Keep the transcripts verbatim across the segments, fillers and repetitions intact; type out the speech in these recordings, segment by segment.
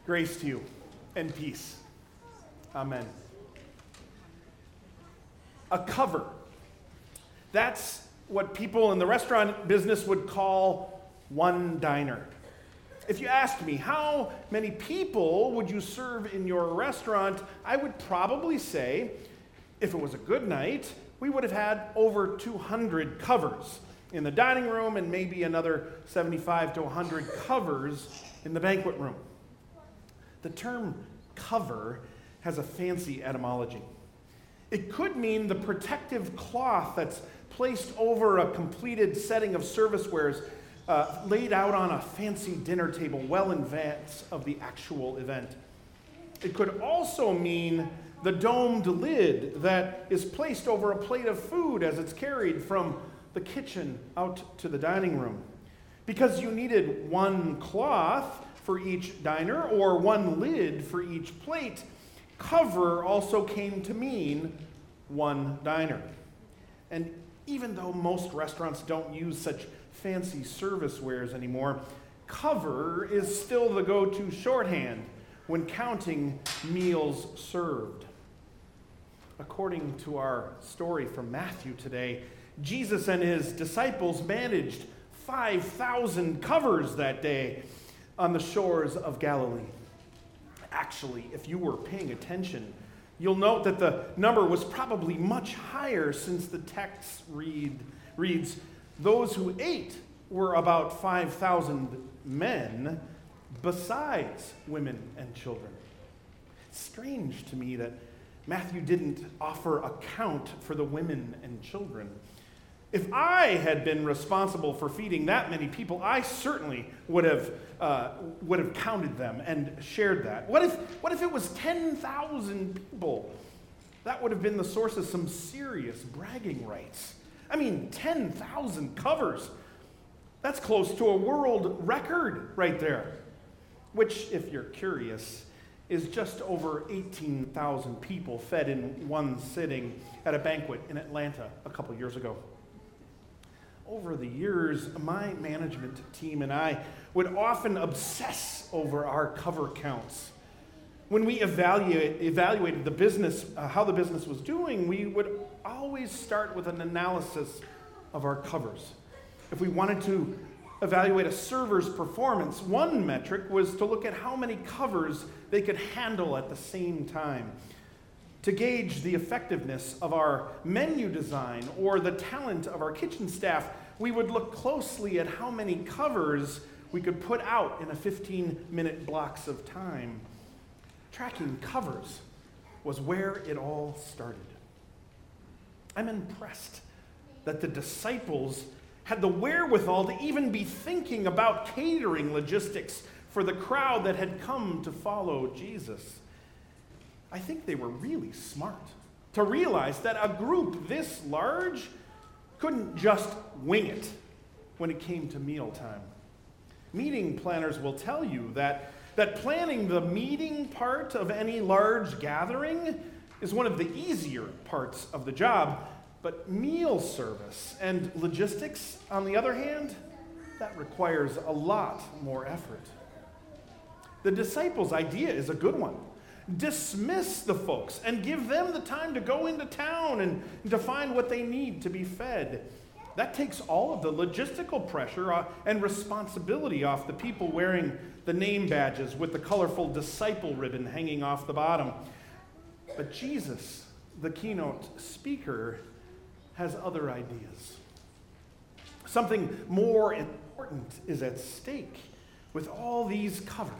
Grace to you and peace. Amen. A cover. That's what people in the restaurant business would call one diner. If you asked me, how many people would you serve in your restaurant, I would probably say, if it was a good night, we would have had over two hundred covers in the dining room and maybe another seventy-five to one hundred covers in the banquet room. The term cover has a fancy etymology. It could mean the protective cloth that's placed over a completed setting of servicewares uh, laid out on a fancy dinner table well in advance of the actual event. It could also mean the domed lid that is placed over a plate of food as it's carried from the kitchen out to the dining room. Because you needed one cloth for each diner or one lid for each plate, cover also came to mean one diner. And even though most restaurants don't use such fancy servicewares anymore, cover is still the go-to shorthand when counting meals served. According to our story from Matthew today, Jesus and his disciples managed five thousand covers that day on the shores of Galilee. Actually, if you were paying attention, you'll note that the number was probably much higher, since the text read, reads, those who ate were about five thousand men, besides women and children. It's strange to me that Matthew didn't offer a count for the women and children. If I had been responsible for feeding that many people, I certainly would have uh, would have counted them and shared that. What if what if it was ten thousand people? That would have been the source of some serious bragging rights. I mean, ten thousand covers. That's close to a world record right there. Which, if you're curious, is just over eighteen thousand people fed in one sitting at a banquet in Atlanta a couple years ago. Over the years, my management team and I would often obsess over our cover counts. When we evaluate, evaluated the business, uh, how the business was doing, we would always start with an analysis of our covers. If we wanted to evaluate a server's performance, one metric was to look at how many covers they could handle at the same time. To gauge the effectiveness of our menu design or the talent of our kitchen staff, we would look closely at how many covers we could put out in a fifteen-minute blocks of time. Tracking covers was where it all started. I'm impressed that the disciples had the wherewithal to even be thinking about catering logistics for the crowd that had come to follow Jesus. I think they were really smart to realize that a group this large couldn't just wing it when it came to mealtime. Meeting planners will tell you that, that planning the meeting part of any large gathering is one of the easier parts of the job, but meal service and logistics, on the other hand, that requires a lot more effort. The disciples' idea is a good one. Dismiss the folks and give them the time to go into town and to find what they need to be fed. That takes all of the logistical pressure uh, and responsibility off the people wearing the name badges with the colorful disciple ribbon hanging off the bottom. But Jesus, the keynote speaker, has other ideas. Something more important is at stake with all these covers.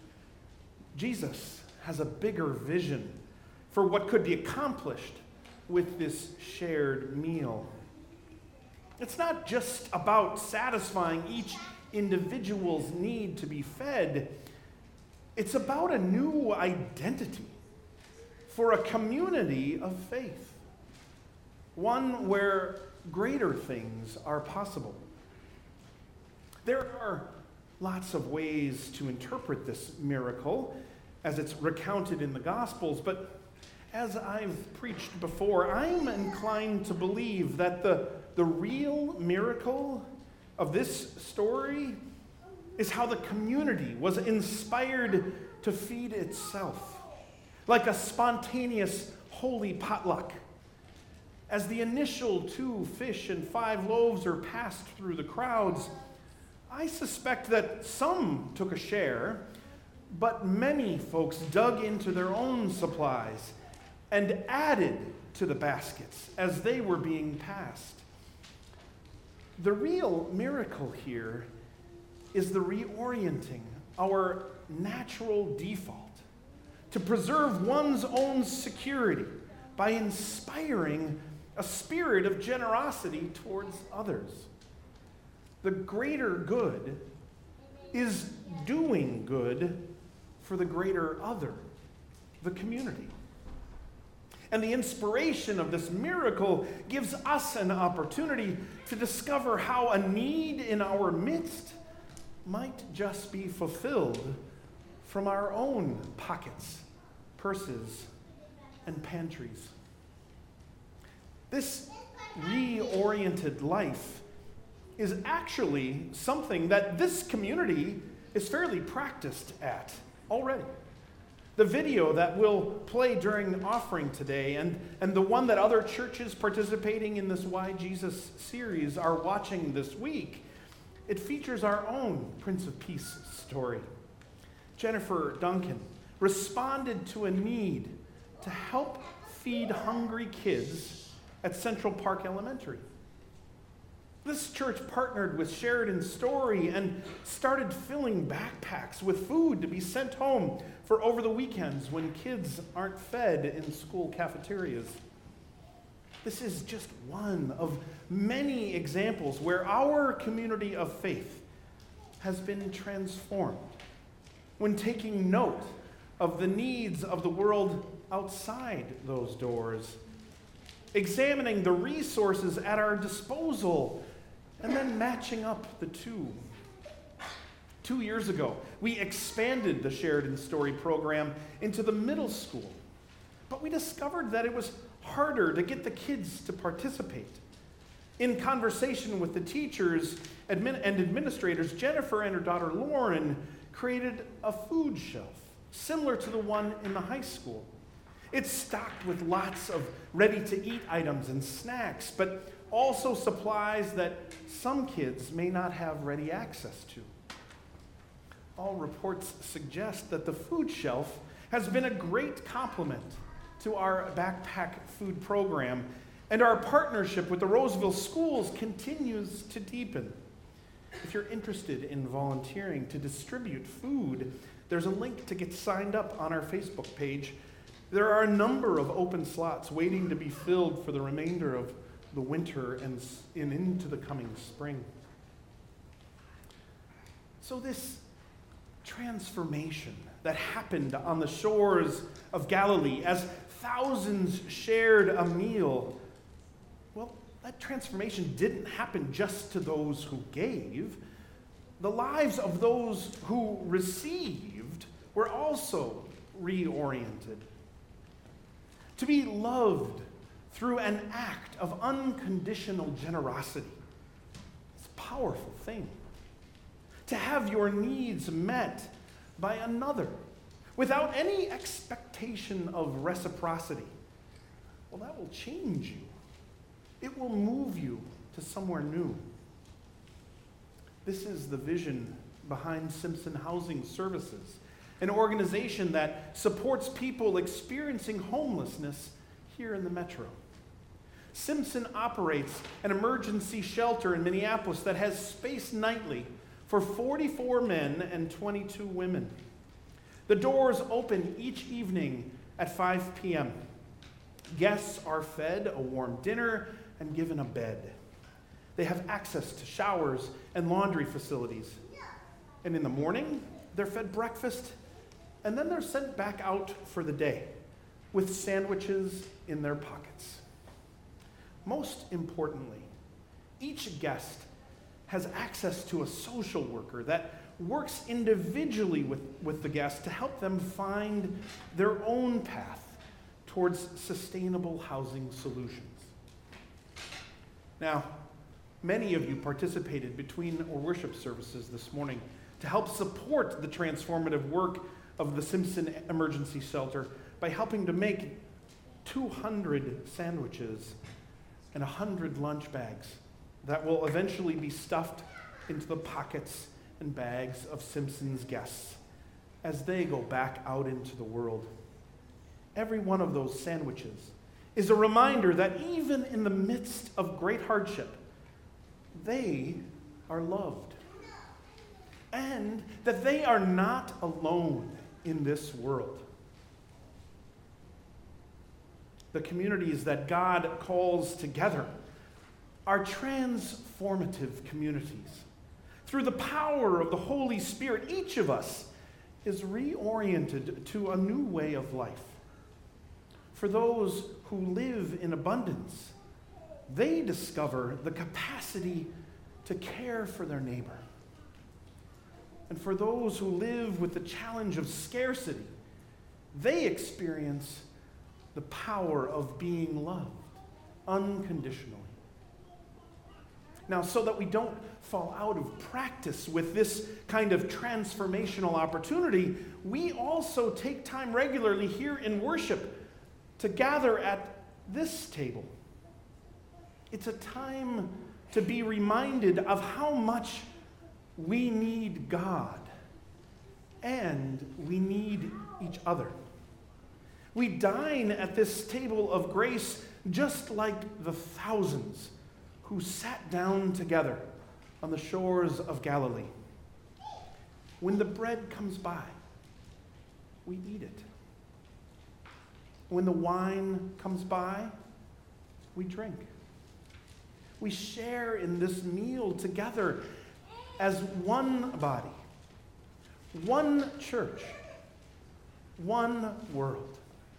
Jesus has a bigger vision for what could be accomplished with this shared meal. It's not just about satisfying each individual's need to be fed. It's about a new identity for a community of faith, one where greater things are possible. There are lots of ways to interpret this miracle as it's recounted in the Gospels, but as I've preached before, I'm inclined to believe that the, the real miracle of this story is how the community was inspired to feed itself, like a spontaneous holy potluck. As the initial two fish and five loaves are passed through the crowds, I suspect that some took a share, but many folks dug into their own supplies and added to the baskets as they were being passed. The real miracle here is the reorienting our natural default to preserve one's own security by inspiring a spirit of generosity towards others. The greater good is doing good for the greater other, the community. And the inspiration of this miracle gives us an opportunity to discover how a need in our midst might just be fulfilled from our own pockets, purses, and pantries. This reoriented life is actually something that this community is fairly practiced at already. The video that we'll play during offering today and, and the one that other churches participating in this Why Jesus series are watching this week, it features our own Prince of Peace story. Jennifer Duncan responded to a need to help feed hungry kids at Central Park Elementary. This church partnered with Sheridan Story and started filling backpacks with food to be sent home for over the weekends when kids aren't fed in school cafeterias. This is just one of many examples where our community of faith has been transformed when taking note of the needs of the world outside those doors, examining the resources at our disposal, and then matching up the two. Two years ago, we expanded the Sheridan Story program into the middle school, but we discovered that it was harder to get the kids to participate. In conversation with the teachers admin- and administrators, Jennifer and her daughter Lauren created a food shelf similar to the one in the high school. It's stocked with lots of ready-to-eat items and snacks, but also supplies that some kids may not have ready access to. All reports suggest that the food shelf has been a great complement to our backpack food program, and our partnership with the Roseville schools continues to deepen. If you're interested in volunteering to distribute food, there's a link to get signed up on our Facebook page. There are a number of open slots waiting to be filled for the remainder of the winter and, and into the coming spring. So this transformation that happened on the shores of Galilee as thousands shared a meal, well, that transformation didn't happen just to those who gave. The lives of those who received were also reoriented. To be loved through an act of unconditional generosity. It's a powerful thing. To have your needs met by another without any expectation of reciprocity, well, that will change you. It will move you to somewhere new. This is the vision behind Simpson Housing Services, an organization that supports people experiencing homelessness here in the metro. Simpson operates an emergency shelter in Minneapolis that has space nightly for forty-four men and twenty-two women. The doors open each evening at five p.m. Guests are fed a warm dinner and given a bed. They have access to showers and laundry facilities. And in the morning, they're fed breakfast, and then they're sent back out for the day with sandwiches in their pockets. Most importantly, each guest has access to a social worker that works individually with, with the guest to help them find their own path towards sustainable housing solutions. Now, many of you participated between our worship services this morning, to help support the transformative work of the Simpson Emergency Shelter by helping to make two hundred sandwiches and one hundred lunch bags that will eventually be stuffed into the pockets and bags of Simpson's guests as they go back out into the world. Every one of those sandwiches is a reminder that even in the midst of great hardship, they are loved. And that they are not alone in this world. The communities that God calls together are transformative communities. Through the power of the Holy Spirit, each of us is reoriented to a new way of life. For those who live in abundance, they discover the capacity to care for their neighbor. And for those who live with the challenge of scarcity, they experience the power of being loved unconditionally. Now, so that we don't fall out of practice with this kind of transformational opportunity, we also take time regularly here in worship to gather at this table. It's a time to be reminded of how much we need God and we need each other. We dine at this table of grace just like the thousands who sat down together on the shores of Galilee. When the bread comes by, we eat it. When the wine comes by, we drink. We share in this meal together as one body, one church, one world.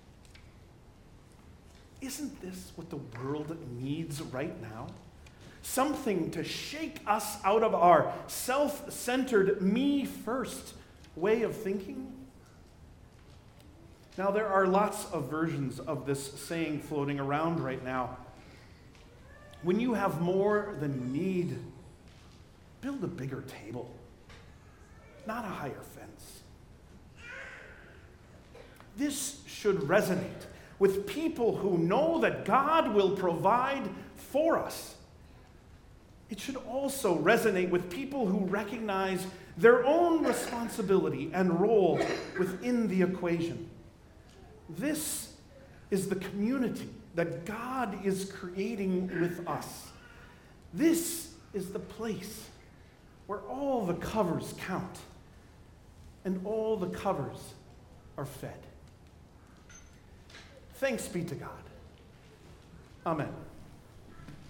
Isn't this what the world needs right now? Something to shake us out of our self-centered, me-first way of thinking? Now, there are lots of versions of this saying floating around right now. When you have more than you need, build a bigger table, not a higher fence. This should resonate with people who know that God will provide for us. It should also resonate with people who recognize their own responsibility and role within the equation. This is the community that God is creating with us. This is the place where all the covers count and all the covers are fed. Thanks be to God. Amen.